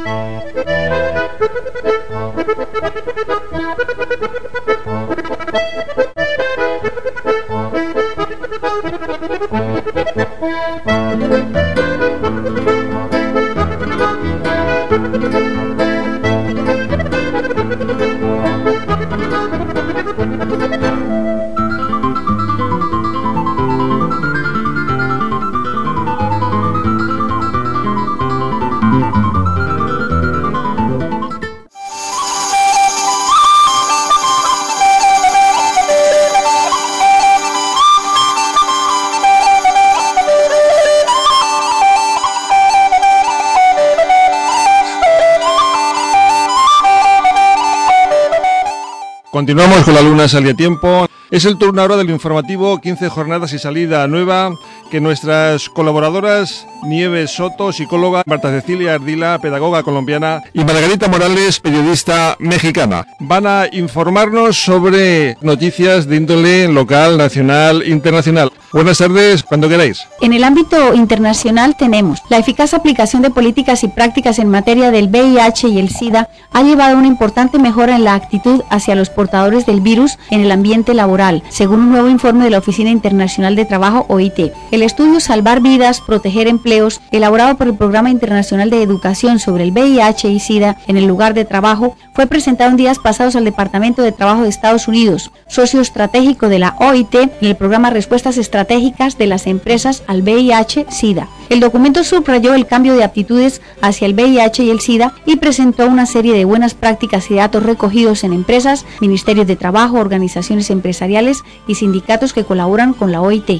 Continuamos con la Luna Sale a Tiempo. Es el turno ahora del informativo 15 jornadas y salida nueva que nuestras colaboradoras Nieves Soto, psicóloga, Marta Cecilia Ardila, pedagoga colombiana, y Margarita Morales, periodista mexicana, van a informarnos sobre noticias de índole local, nacional, internacional. Buenas tardes, cuando queráis. En el ámbito internacional tenemos la eficaz aplicación de políticas y prácticas en materia del VIH y el SIDA ha llevado a una importante mejora en la actitud hacia los portadores del virus en el ambiente laboral, según un nuevo informe de la Oficina Internacional de Trabajo, OIT. El estudio Salvar Vidas, Proteger Empleos, elaborado por el Programa Internacional de Educación sobre el VIH y SIDA en el lugar de trabajo, fue presentado en días pasados al Departamento de Trabajo de Estados Unidos, socio estratégico de la OIT en el programa Respuestas Estratégicas de las Empresas al VIH-SIDA. El documento subrayó el cambio de aptitudes hacia el VIH y el SIDA y presentó una serie de buenas prácticas y datos recogidos en empresas, ministerios de trabajo, organizaciones empresariales y sindicatos que colaboran con la OIT.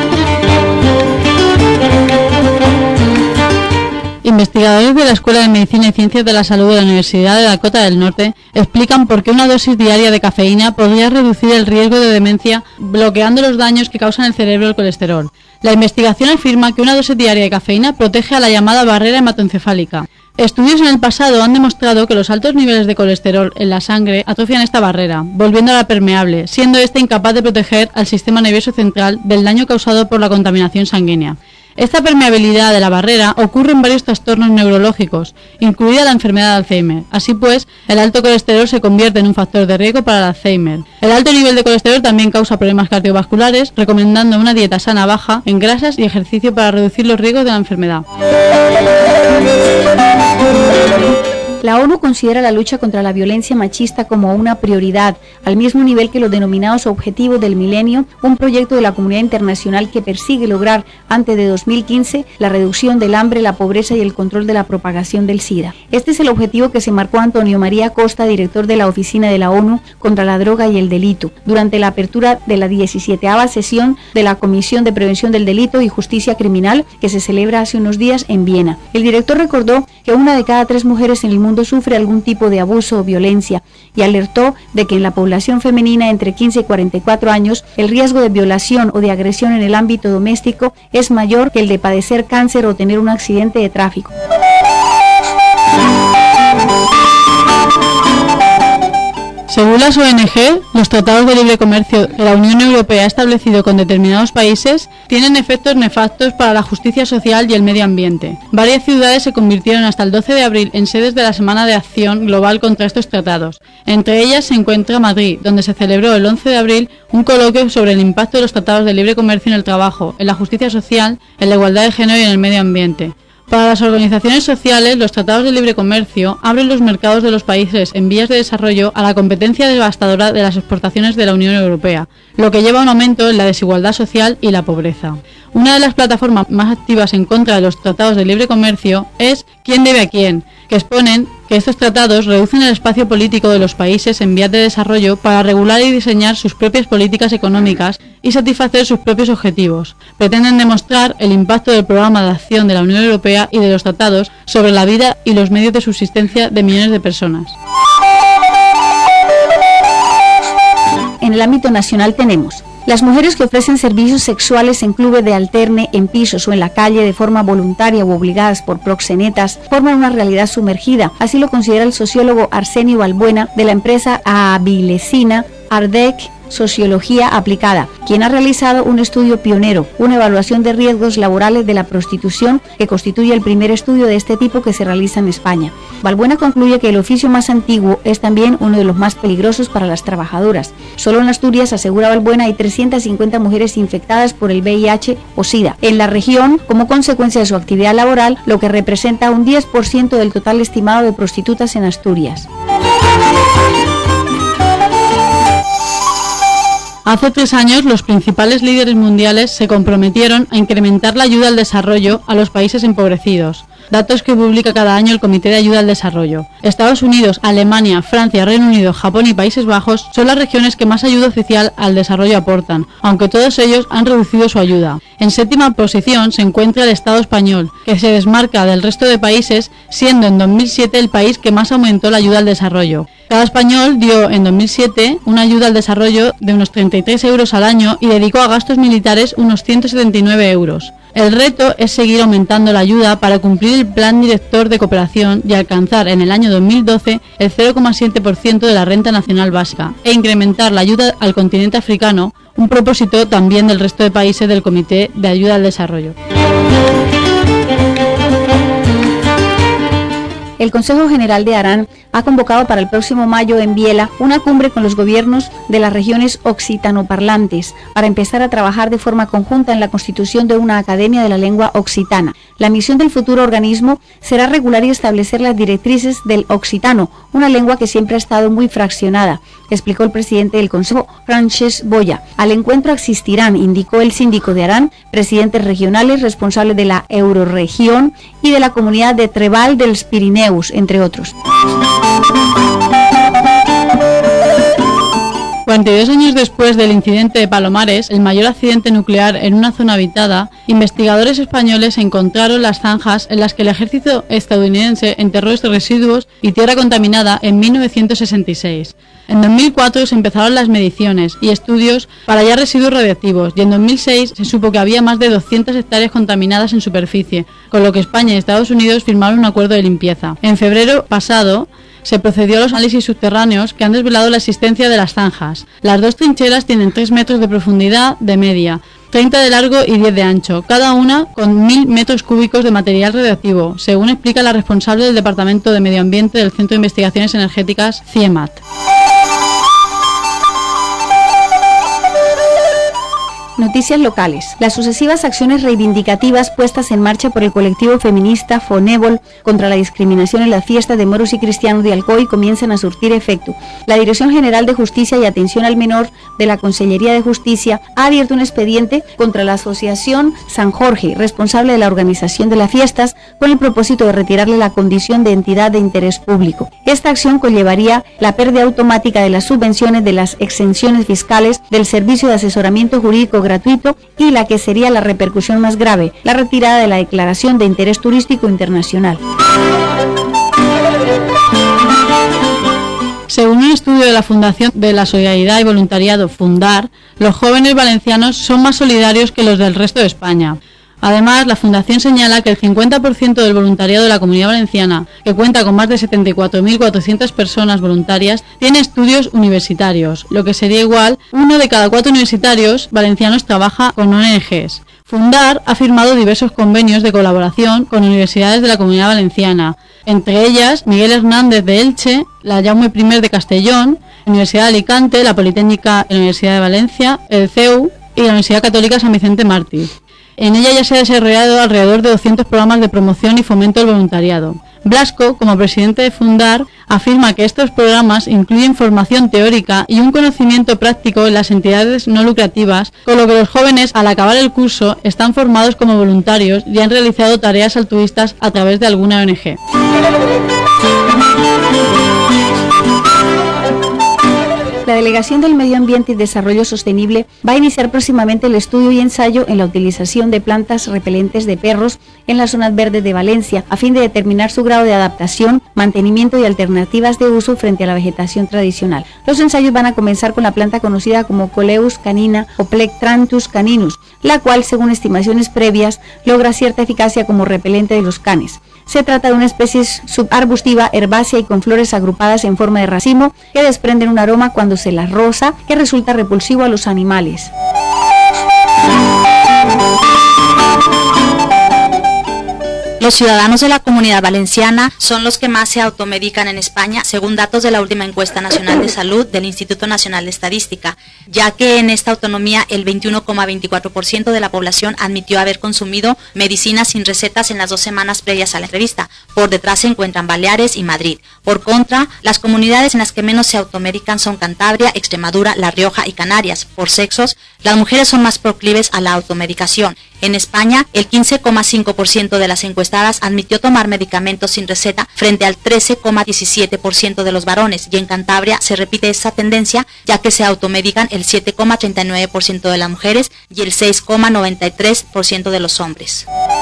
Investigadores de la Escuela de Medicina y Ciencias de la Salud de la Universidad de Dakota del Norte explican por qué una dosis diaria de cafeína podría reducir el riesgo de demencia bloqueando los daños que causan el cerebro el colesterol. La investigación afirma que una dosis diaria de cafeína protege a la llamada barrera hematoencefálica. Estudios en el pasado han demostrado que los altos niveles de colesterol en la sangre atrofian esta barrera, volviéndola permeable, siendo esta incapaz de proteger al sistema nervioso central del daño causado por la contaminación sanguínea. Esta permeabilidad de la barrera ocurre en varios trastornos neurológicos, incluida la enfermedad de Alzheimer. Así pues, el alto colesterol se convierte en un factor de riesgo para el Alzheimer. El alto nivel de colesterol también causa problemas cardiovasculares, recomendando una dieta sana baja en grasas y ejercicio para reducir los riesgos de la enfermedad. La ONU considera la lucha contra la violencia machista como una prioridad, al mismo nivel que los denominados Objetivos del Milenio, un proyecto de la comunidad internacional que persigue lograr antes de 2015 la reducción del hambre, la pobreza y el control de la propagación del SIDA. Este es el objetivo que se marcó Antonio María Costa, director de la Oficina de la ONU contra la Droga y el Delito, durante la apertura de la 17ª sesión de la Comisión de Prevención del Delito y Justicia Criminal, que se celebra hace unos días en Viena. El director recordó que 1 de cada 3 mujeres en el mundo sufre algún tipo de abuso o violencia y alertó de que en la población femenina entre 15 y 44 años el riesgo de violación o de agresión en el ámbito doméstico es mayor que el de padecer cáncer o tener un accidente de tráfico. Según las ONG, los tratados de libre comercio que la Unión Europea ha establecido con determinados países tienen efectos nefastos para la justicia social y el medio ambiente. Varias ciudades se convirtieron hasta el 12 de abril en sedes de la Semana de Acción Global contra estos tratados. Entre ellas se encuentra Madrid, donde se celebró el 11 de abril un coloquio sobre el impacto de los tratados de libre comercio en el trabajo, en la justicia social, en la igualdad de género y en el medio ambiente. Para las organizaciones sociales, los tratados de libre comercio abren los mercados de los países en vías de desarrollo a la competencia devastadora de las exportaciones de la Unión Europea, lo que lleva a un aumento en la desigualdad social y la pobreza. Una de las plataformas más activas en contra de los tratados de libre comercio es ¿Quién debe a quién?, que exponen que estos tratados reducen el espacio político de los países en vías de desarrollo para regular y diseñar sus propias políticas económicas y satisfacer sus propios objetivos. Pretenden demostrar el impacto del programa de acción de la Unión Europea y de los tratados sobre la vida y los medios de subsistencia de millones de personas. En el ámbito nacional tenemos las mujeres que ofrecen servicios sexuales en clubes de alterne, en pisos o en la calle de forma voluntaria o obligadas por proxenetas forman una realidad sumergida. Así lo considera el sociólogo Arsenio Balbuena de la empresa Avilecina Ardec Sociología Aplicada, quien ha realizado un estudio pionero, una evaluación de riesgos laborales de la prostitución, que constituye el primer estudio de este tipo que se realiza en España. Balbuena concluye que el oficio más antiguo es también uno de los más peligrosos para las trabajadoras. Solo en Asturias, asegura Balbuena, hay 350 mujeres infectadas por el VIH o SIDA en la región como consecuencia de su actividad laboral, lo que representa un 10% del total estimado de prostitutas en Asturias. Hace 3 años, los principales líderes mundiales se comprometieron a incrementar la ayuda al desarrollo a los países empobrecidos. Datos que publica cada año el Comité de Ayuda al Desarrollo. Estados Unidos, Alemania, Francia, Reino Unido, Japón y Países Bajos son las regiones que más ayuda oficial al desarrollo aportan, aunque todos ellos han reducido su ayuda. En 7ª posición se encuentra el Estado español, que se desmarca del resto de países, siendo en 2007 el país que más aumentó la ayuda al desarrollo. Cada español dio en 2007 una ayuda al desarrollo de unos 33 euros al año y dedicó a gastos militares unos 179 euros. El reto es seguir aumentando la ayuda para cumplir el Plan Director de Cooperación y alcanzar en el año 2012 el 0,7% de la renta nacional básica e incrementar la ayuda al continente africano, un propósito también del resto de países del Comité de Ayuda al Desarrollo. El Consejo General de Arán ha convocado para el próximo mayo en Biela una cumbre con los gobiernos de las regiones occitanoparlantes para empezar a trabajar de forma conjunta en la constitución de una Academia de la Lengua Occitana. La misión del futuro organismo será regular y establecer las directrices del occitano, una lengua que siempre ha estado muy fraccionada, explicó el presidente del Consejo, Francesc Boya. Al encuentro asistirán, indicó el síndico de Arán, presidentes regionales, responsables de la Euroregión y de la Comunidad de Treball dels Pirineus, entre otros. 42 años después del incidente de Palomares, el mayor accidente nuclear en una zona habitada, investigadores españoles encontraron las zanjas en las que el ejército estadounidense enterró estos residuos y tierra contaminada en 1966. En 2004 se empezaron las mediciones y estudios para hallar residuos radiactivos y en 2006 se supo que había más de 200 hectáreas contaminadas en superficie, con lo que España y Estados Unidos firmaron un acuerdo de limpieza. En febrero pasado se procedió a los análisis subterráneos que han desvelado la existencia de las zanjas. Las 2 trincheras tienen 3 metros de profundidad de media, 30 de largo y 10 de ancho, cada una con 1000 metros cúbicos de material radioactivo, según explica la responsable del Departamento de Medio Ambiente del Centro de Investigaciones Energéticas, CIEMAT. Noticias locales. Las sucesivas acciones reivindicativas puestas en marcha por el colectivo feminista Fonébol contra la discriminación en la fiesta de moros y cristianos de Alcoy comienzan a surtir efecto. La Dirección General de Justicia y Atención al Menor de la Consellería de Justicia ha abierto un expediente contra la Asociación San Jorge, responsable de la organización de las fiestas, con el propósito de retirarle la condición de entidad de interés público. Esta acción conllevaría la pérdida automática de las subvenciones, de las exenciones fiscales, del servicio de asesoramiento jurídico gratuito y la que sería la repercusión más grave, la retirada de la declaración de interés turístico internacional. Según un estudio de la Fundación de la Solidaridad y Voluntariado Fundar, los jóvenes valencianos son más solidarios que los del resto de España. Además, la Fundación señala que el 50% del voluntariado de la Comunidad Valenciana, que cuenta con más de 74.400 personas voluntarias, tiene estudios universitarios, lo que sería igual, 1 de cada 4 universitarios valencianos trabaja con ONGs. Fundar ha firmado diversos convenios de colaboración con universidades de la Comunidad Valenciana, entre ellas Miguel Hernández de Elche, la Jaume I de Castellón, la Universidad de Alicante, la Politécnica de la Universidad de Valencia, el CEU y la Universidad Católica San Vicente Mártir. En ella ya se ha desarrollado alrededor de 200 programas de promoción y fomento del voluntariado. Blasco, como presidente de Fundar, afirma que estos programas incluyen formación teórica y un conocimiento práctico en las entidades no lucrativas, con lo que los jóvenes, al acabar el curso, están formados como voluntarios y han realizado tareas altruistas a través de alguna ONG. La Delegación del Medio Ambiente y Desarrollo Sostenible va a iniciar próximamente el estudio y ensayo en la utilización de plantas repelentes de perros en las zonas verdes de Valencia, a fin de determinar su grado de adaptación, mantenimiento y alternativas de uso frente a la vegetación tradicional. Los ensayos van a comenzar con la planta conocida como Coleus canina o Plectranthus caninus, la cual, según estimaciones previas, logra cierta eficacia como repelente de los canes. Se trata de una especie subarbustiva, herbácea y con flores agrupadas en forma de racimo que desprenden un aroma cuando se las roza que resulta repulsivo a los animales. Los ciudadanos de la Comunidad Valenciana son los que más se automedican en España, según datos de la última encuesta nacional de salud del Instituto Nacional de Estadística, ya que en esta autonomía el 21,24% de la población admitió haber consumido medicinas sin recetas en las 2 semanas previas a la entrevista. Por detrás se encuentran Baleares y Madrid. Por contra, las comunidades en las que menos se automedican son Cantabria, Extremadura, La Rioja y Canarias. Por sexos, las mujeres son más proclives a la automedicación. En España, el 15,5% de las encuestadas admitió tomar medicamentos sin receta frente al 13,17% de los varones, y en Cantabria se repite esta tendencia, ya que se automedican el 7,39% de las mujeres y el 6,93% de los hombres.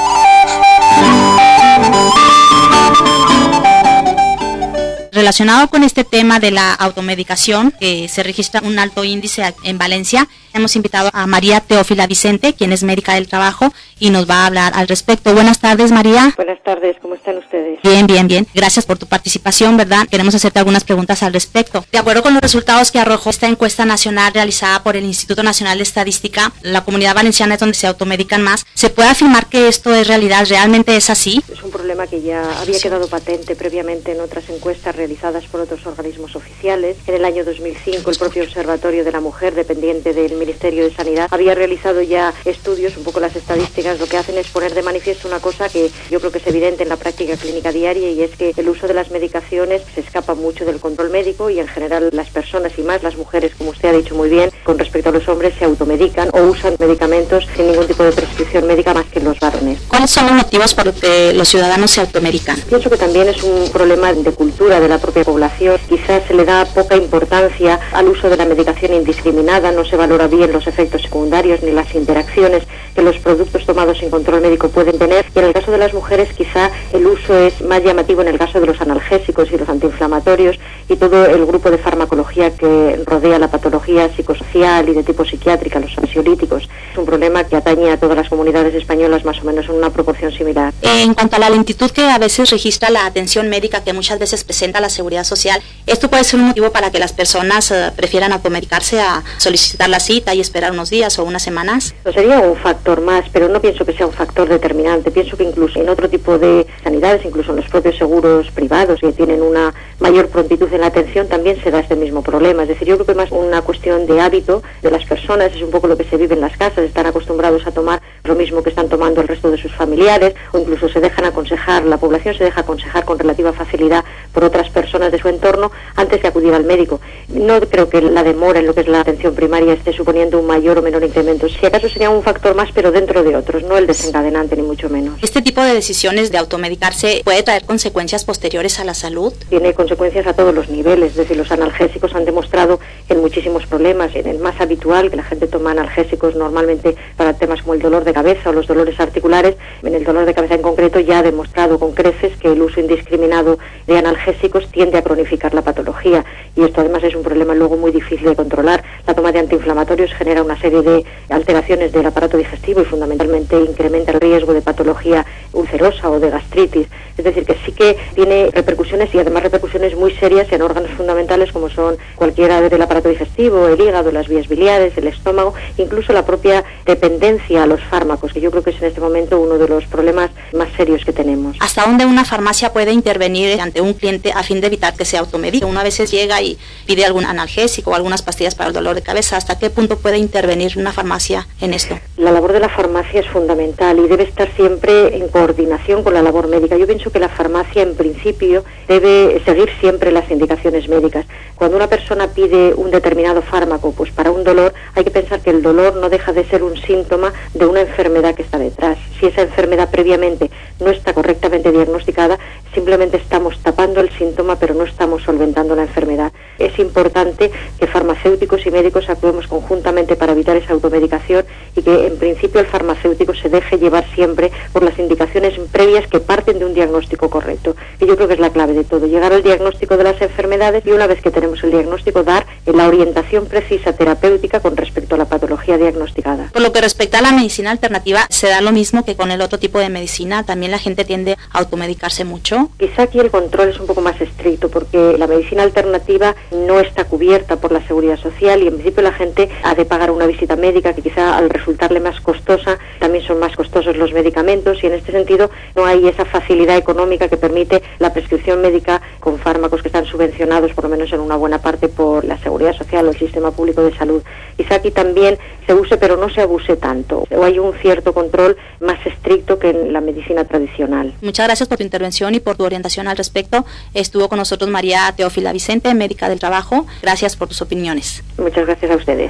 Relacionado con este tema de la automedicación, que se registra un alto índice en Valencia, hemos invitado a María Teófila Vicente, quien es médica del trabajo, y nos va a hablar al respecto. Buenas tardes, María. Buenas tardes, ¿cómo están ustedes? Bien. Gracias por tu participación, ¿verdad? Queremos hacerte algunas preguntas al respecto. De acuerdo con los resultados que arrojó esta encuesta nacional realizada por el Instituto Nacional de Estadística, la Comunidad Valenciana es donde se automedican más. ¿Se puede afirmar que esto es realidad? ¿Realmente es así? Es un problema que ya había quedado patente previamente en otras encuestas realizadas por otros organismos oficiales. En el año 2005, el propio Observatorio de la Mujer, dependiente del Ministerio de Sanidad, había realizado ya estudios, un poco las estadísticas, lo que hacen es poner de manifiesto una cosa que yo creo que es evidente en la práctica clínica diaria, y es que el uso de las medicaciones se escapa mucho del control médico, y en general las personas, y más las mujeres, como usted ha dicho muy bien, con respecto a los hombres, se automedican o usan medicamentos sin ningún tipo de prescripción médica más que los varones. ¿Cuáles son los motivos por los que los ciudadanos se automedican? Pienso que también es un problema de cultura de la propia población. Quizás se le da poca importancia al uso de la medicación indiscriminada, no se valora bien los efectos secundarios ni las interacciones que los productos tomados sin control médico pueden tener, y en el caso de las mujeres quizá el uso es más llamativo en el caso de los analgésicos y los antiinflamatorios y todo el grupo de farmacología que rodea la patología psicosocial y de tipo psiquiátrica, los ansiolíticos. Es un problema que atañe a todas las comunidades españolas más o menos en una proporción similar. En cuanto a la lentitud que a veces registra la atención médica, que muchas veces presenta la Seguridad Social, ¿esto puede ser un motivo para que las personas prefieran automedicarse a solicitar la cita y esperar unos días o unas semanas? Sería un factor más, pero no pienso que sea un factor determinante. Pienso que incluso en otro tipo de sanidades, incluso en los propios seguros privados, que tienen una mayor prontitud en la atención, también se da este mismo problema. Es decir, yo creo que más una cuestión de hábito de las personas, es un poco lo que se vive en las casas, están acostumbrados a tomar lo mismo que están tomando el resto de sus familiares, o incluso se dejan aconsejar, la población se deja aconsejar con relativa facilidad por otras personas de su entorno antes de acudir al médico. No creo que la demora en lo que es la atención primaria esté suponiendo un mayor o menor incremento. Si acaso sería un factor más, pero dentro de otros, no el desencadenante ni mucho menos. ¿Este tipo de decisiones de automedicarse puede traer consecuencias posteriores a la salud? Tiene consecuencias a todos los niveles. Es decir, los analgésicos han demostrado en muchísimos problemas. En el más habitual, que la gente toma analgésicos normalmente para temas como el dolor de cabeza o los dolores articulares, en el dolor de cabeza en concreto ya ha demostrado con creces que el uso indiscriminado de analgésicos tiende a cronificar la patología, y esto además es un problema luego muy difícil de controlar. La toma de antiinflamatorios genera una serie de alteraciones del aparato digestivo y fundamentalmente incrementa el riesgo de patología ulcerosa o de gastritis. Es decir, que sí que tiene repercusiones, y además repercusiones muy serias en órganos fundamentales como son cualquiera del aparato digestivo, el hígado, las vías biliares, el estómago, incluso la propia dependencia a los fármacos, que yo creo que es en este momento uno de los problemas más serios que tenemos. ¿Hasta dónde una farmacia puede intervenir ante un cliente a fin de evitar que se automedique? Uno a veces llega y pide algún analgésico o algunas pastillas para el dolor de cabeza. ¿Hasta qué punto puede intervenir una farmacia en esto? La labor de la farmacia es fundamental y debe estar siempre en coordinación con la labor médica. Yo pienso que la farmacia en principio debe seguir siempre las indicaciones médicas. Cuando una persona pide un determinado fármaco, pues para un dolor, hay que pensar que el dolor no deja de ser un síntoma de una enfermedad que está detrás. Si esa enfermedad previamente no está correctamente diagnosticada, simplemente estamos tapando el síntoma, pero no estamos solventando la enfermedad. Es importante que farmacéuticos y médicos actuemos conjuntamente para evitar esa automedicación, y que en principio el farmacéutico se deje llevar siempre por las indicaciones previas que parten de un diagnóstico correcto, que yo creo que es la clave de todo, llegar al diagnóstico de las enfermedades y una vez que tenemos el diagnóstico dar la orientación precisa terapéutica con respecto a la patología diagnosticada. Por lo que respecta a la medicina alternativa, ¿se da lo mismo que con el otro tipo de medicina? ¿También la gente tiende a automedicarse mucho? Quizá aquí el control es un poco más estricto porque la medicina alternativa no está cubierta por la Seguridad Social y en principio la gente ha de pagar una visita médica que quizá al resultarle más costosa, también son más costosos los medicamentos y en este sentido no hay esa facilidad económica que permite la prescripción médica con fármacos que están subvencionados por lo menos en una buena parte por la Seguridad Social o el sistema público de salud. Quizá aquí también se use pero no se abuse tanto, o hay un cierto control más estricto que en la medicina tradicional. Muchas gracias por tu intervención y por tu orientación al respecto. Estuvo con nosotros María Teófila Vicente, médica del trabajo. Gracias por tus opiniones. Muchas gracias a ustedes.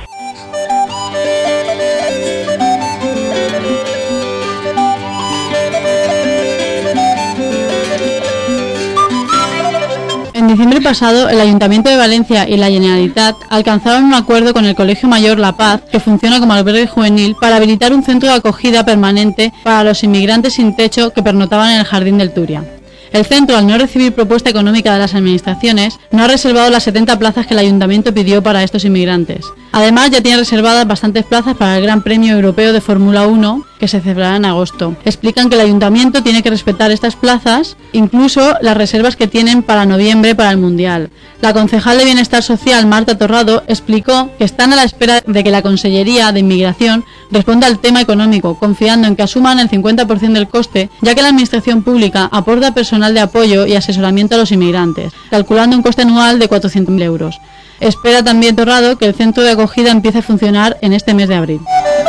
En diciembre pasado, el Ayuntamiento de Valencia y la Generalitat alcanzaron un acuerdo con el Colegio Mayor La Paz, que funciona como albergue juvenil, para habilitar un centro de acogida permanente para los inmigrantes sin techo que pernotaban en el Jardín del Turia. El centro, al no recibir propuesta económica de las administraciones, no ha reservado las 70 plazas que el Ayuntamiento pidió para estos inmigrantes. Además, ya tiene reservadas bastantes plazas para el Gran Premio Europeo de Fórmula 1, que se celebrará en agosto. Explican que el Ayuntamiento tiene que respetar estas plazas, incluso las reservas que tienen para noviembre para el Mundial. La concejal de Bienestar Social, Marta Torrado, explicó que están a la espera de que la Consellería de Inmigración responda al tema económico, confiando en que asuman el 50% del coste, ya que la Administración Pública aporta personal de apoyo y asesoramiento a los inmigrantes, calculando un coste anual de 400.000 euros. Espera también Torrado que el centro de acogida empiece a funcionar en este mes de abril.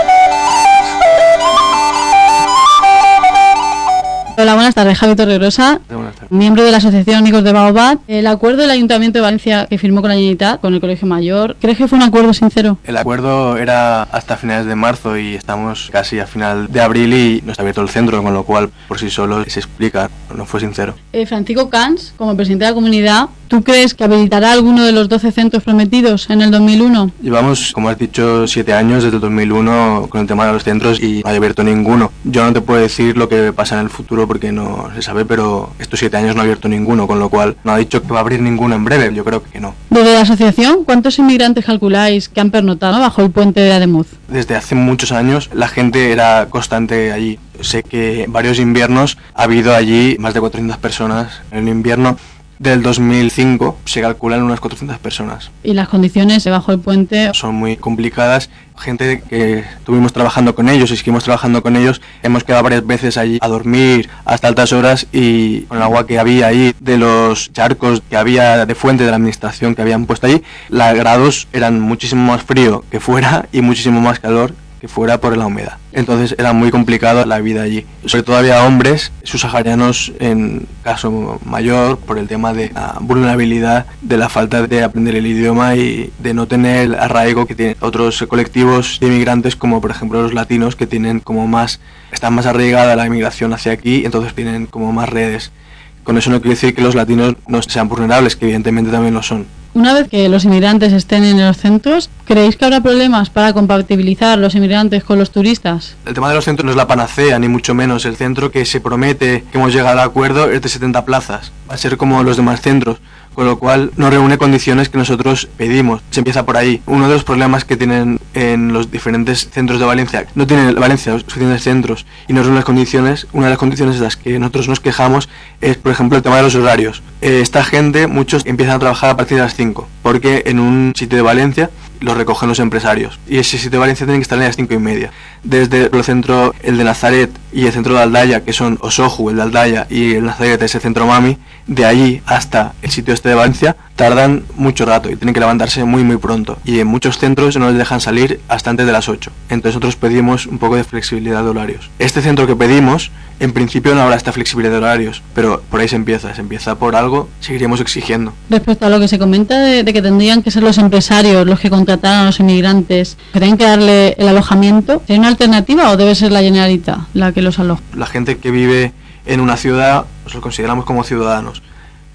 Hola, buenas tardes, Javi Torregrosa, miembro de la Asociación Amigos de Baobab. El acuerdo del Ayuntamiento de Valencia que firmó con la Generalitat, con el Colegio Mayor, ¿crees que fue un acuerdo sincero? El acuerdo era hasta finales de marzo y estamos casi a final de abril y no está abierto el centro, con lo cual por sí solo se explica, no fue sincero. Francisco Cans, como presidente de la comunidad, ¿tú crees que habilitará alguno de los 12 centros prometidos en el 2001? Llevamos, como has dicho, 7 años desde el 2001 con el tema de los centros y no ha abierto ninguno. Yo no te puedo decir lo que pasa en el futuro porque no se sabe, pero estos 7 años no ha abierto ninguno, con lo cual no ha dicho que va a abrir ninguno en breve, yo creo que no. Desde la asociación, ¿cuántos inmigrantes calculáis que han pernotado bajo el puente de Ademuz? Desde hace muchos años la gente era constante allí. Sé que varios inviernos ha habido allí más de 400 personas. En el invierno del 2005 se calculan unas 400 personas. ¿Y las condiciones debajo del puente? Son muy complicadas. Gente que estuvimos trabajando con ellos y seguimos trabajando con ellos, hemos quedado varias veces allí a dormir hasta altas horas y con el agua que había ahí, de los charcos que había de fuente de la administración que habían puesto allí, los grados eran muchísimo más frío que fuera y muchísimo más calor que fuera por la humedad. Entonces era muy complicado la vida allí. Sobre todo había hombres subsaharianos en caso mayor por el tema de la vulnerabilidad, de la falta de aprender el idioma y de no tener el arraigo que tienen otros colectivos de inmigrantes como por ejemplo los latinos que tienen como más, están más arraigada la inmigración hacia aquí, entonces tienen como más redes. Con eso no quiere decir que los latinos no sean vulnerables, que evidentemente también lo son. Una vez que los inmigrantes estén en los centros, ¿creéis que habrá problemas para compatibilizar los inmigrantes con los turistas? El tema de los centros no es la panacea, ni mucho menos. El centro que se promete, que hemos llegado al acuerdo, es de 70 plazas. Va a ser como los demás centros, con lo cual no reúne condiciones que nosotros pedimos. Se empieza por ahí. Uno de los problemas que tienen en los diferentes centros de Valencia, no tiene Valencia los suficientes centros y no reúne las condiciones. Una de las condiciones de las que nosotros nos quejamos es, por ejemplo, el tema de los horarios. Esta gente, muchos empiezan a trabajar a partir de las 5, porque en un sitio de Valencia los recogen los empresarios y ese sitio de Valencia tiene que estar a las 5:30. Desde el centro, el de Nazaret y el centro de Aldaya, que son Osoju, el de Aldaya y el Nazaret es el centro Mami, de allí hasta el sitio este de Valencia tardan mucho rato y tienen que levantarse muy pronto y en muchos centros no les dejan salir hasta antes de las 8. Entonces nosotros pedimos un poco de flexibilidad de horarios. Este centro que pedimos, en principio no habrá esta flexibilidad de horarios, pero por ahí se empieza por algo, seguiremos exigiendo. Respecto a lo que se comenta de que tendrían que ser los empresarios los que contrataran a los inmigrantes, que tienen que darle el alojamiento, ¿hay una alternativa o debe ser la Generalitat la que los aloja? La gente que vive en una ciudad los consideramos como ciudadanos.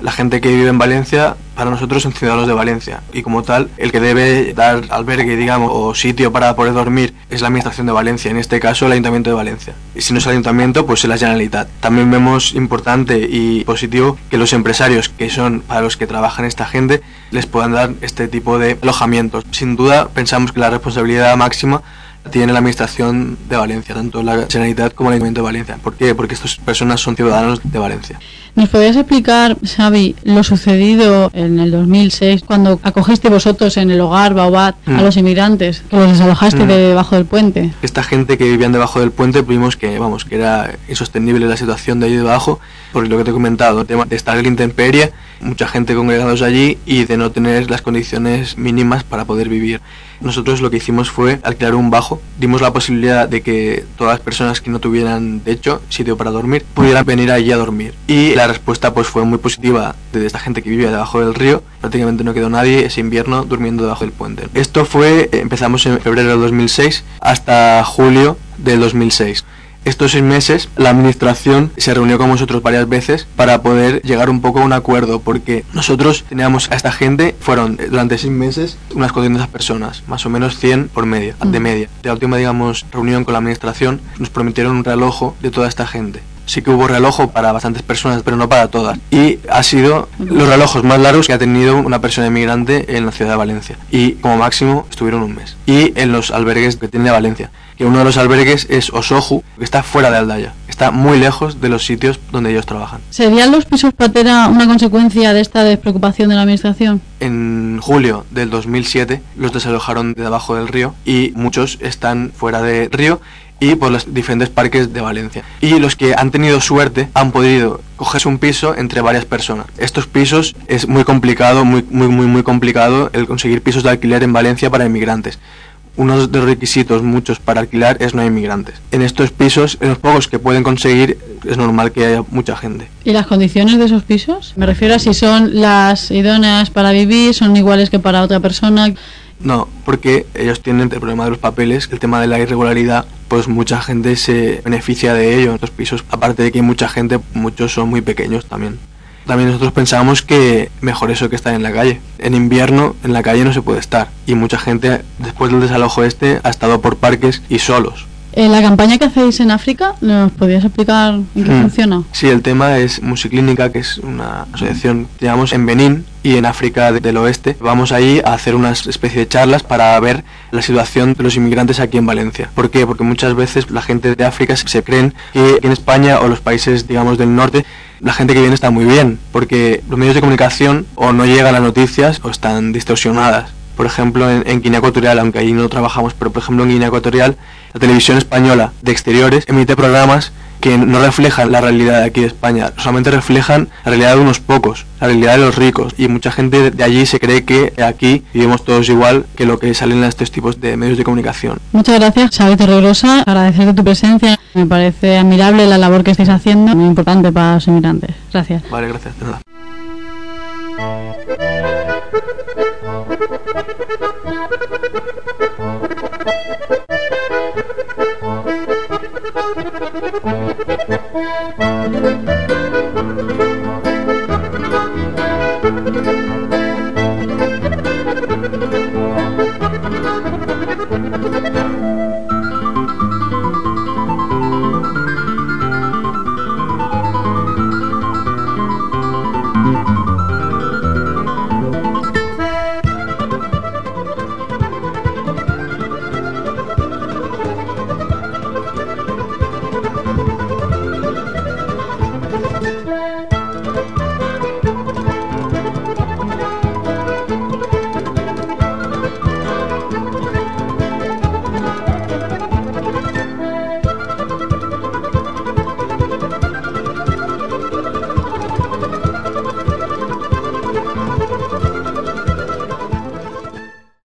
La gente que vive en Valencia, para nosotros son ciudadanos de Valencia, y como tal, el que debe dar albergue, digamos, o sitio para poder dormir es la Administración de Valencia, en este caso el Ayuntamiento de Valencia. Y si no es el Ayuntamiento, pues es la Generalitat. También vemos importante y positivo que los empresarios, que son para los que trabajan esta gente, les puedan dar este tipo de alojamientos. Sin duda, pensamos que la responsabilidad máxima tiene la Administración de Valencia, tanto la Generalitat como el Ayuntamiento de Valencia. ¿Por qué? Porque estas personas son ciudadanos de Valencia. ¿Nos podrías explicar, Xavi, lo sucedido en el 2006, cuando acogiste vosotros en el hogar Baobab a los inmigrantes, que los desalojaste debajo del puente? Esta gente que vivían debajo del puente, vimos que era insostenible la situación de allí debajo, por lo que te he comentado, el tema de estar en la intemperie, mucha gente congregados allí y de no tener las condiciones mínimas para poder vivir. Nosotros lo que hicimos fue alquilar un bajo, dimos la posibilidad de que todas las personas que no tuvieran techo, sitio para dormir, pudieran venir allí a dormir. Y la respuesta pues fue muy positiva de esta gente que vivía debajo del río. Prácticamente no quedó nadie ese invierno durmiendo debajo del puente. Esto empezamos en febrero del 2006 hasta julio del 2006. Estos 6 meses la administración se reunió con nosotros varias veces para poder llegar un poco a un acuerdo, porque nosotros teníamos a esta gente, fueron durante 6 meses unas 400 personas, más o menos 100 por media, de media. De la última, reunión con la administración nos prometieron un realojo de toda esta gente. Sí que hubo realojo para bastantes personas, pero no para todas. Y ha sido los realojos más largos que ha tenido una persona inmigrante en la ciudad de Valencia. Y como máximo estuvieron un mes. Y en los albergues que tiene Valencia, que uno de los albergues es Osoju, que está fuera de Aldaya. Está muy lejos de los sitios donde ellos trabajan. ¿Serían los pisos patera una consecuencia de esta despreocupación de la administración? En julio del 2007 los desalojaron de debajo del río y muchos están fuera del río y por los diferentes parques de Valencia. Y los que han tenido suerte han podido cogerse un piso entre varias personas. Estos pisos es muy complicado, muy complicado el conseguir pisos de alquiler en Valencia para inmigrantes. Uno de los requisitos muchos para alquilar es no hay inmigrantes. En estos pisos, en los pocos que pueden conseguir, es normal que haya mucha gente. ¿Y las condiciones de esos pisos? Me refiero a si son las idóneas para vivir, son iguales que para otra persona. No, porque ellos tienen el problema de los papeles, el tema de la irregularidad, pues mucha gente se beneficia de ello en estos pisos, aparte de que hay mucha gente, muchos son muy pequeños también. También nosotros pensábamos que mejor eso que estar en la calle. En invierno en la calle no se puede estar y mucha gente después del desalojo ha estado por parques y solos. La campaña que hacéis en África, ¿nos podrías explicar en qué funciona? Sí, el tema es Musiclínica, que es una asociación que llevamos en Benín y en África del Oeste. Vamos ahí a hacer una especie de charlas para ver la situación de los inmigrantes aquí en Valencia. ¿Por qué? Porque muchas veces la gente de África se creen que en España o los países, digamos, del norte, la gente que viene está muy bien, porque los medios de comunicación o no llegan las noticias o están distorsionadas. Por ejemplo, en Guinea Ecuatorial, aunque ahí no trabajamos, pero por ejemplo en Guinea Ecuatorial, la televisión española de exteriores emite programas que no reflejan la realidad de aquí de España, solamente reflejan la realidad de unos pocos, la realidad de los ricos, y mucha gente de allí se cree que aquí vivimos todos igual que lo que salen en estos tipos de medios de comunicación. Muchas gracias, Xavi Torregrosa, agradecerte tu presencia. Me parece admirable la labor que estáis haciendo, muy importante para los inmigrantes. Gracias. Vale, gracias. De nada.